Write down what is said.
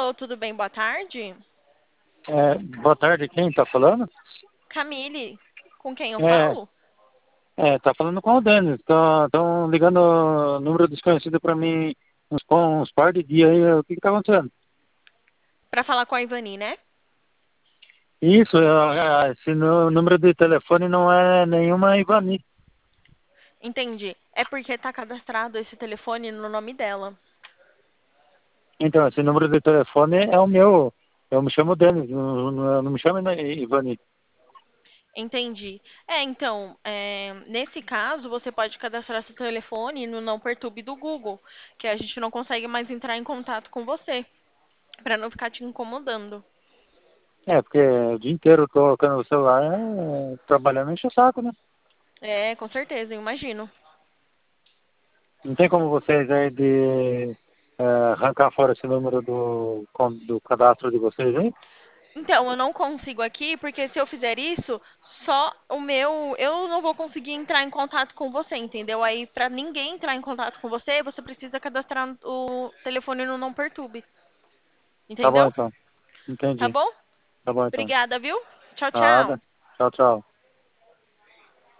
Alô, tudo bem? Boa tarde. Boa tarde, quem tá falando? Camille, com quem eu É, falo? tá falando com o Denis. Estão ligando o número desconhecido para mim uns par de dias aí. O que que tá acontecendo? Para falar com a Ivani, né? Isso, esse número de telefone não é nenhuma Ivani. Entendi. É porque tá cadastrado esse telefone no nome dela. Então, esse número de telefone é o meu. Eu me chamo Denis, não me chamo Ivani. Entendi. Então, nesse caso, você pode cadastrar seu telefone no Não Perturbe do Google, que a gente não consegue mais entrar em contato com você, para não ficar te incomodando. Porque o dia inteiro eu tô colocando o celular, trabalhando, enche o saco, né? É, com certeza, eu imagino. Não tem como vocês aí de arrancar fora esse número do cadastro de vocês, hein? Então, eu não consigo aqui, porque se eu fizer isso, só o meu. Eu não vou conseguir entrar em contato com você, entendeu? Aí, pra ninguém entrar em contato com você, você precisa cadastrar o telefone no Não Perturbe. Tá bom Entendeu? então. Tá Entendi. bom? Tá bom então. Obrigada, viu? Tchau, tchau. Nada. Tchau, tchau.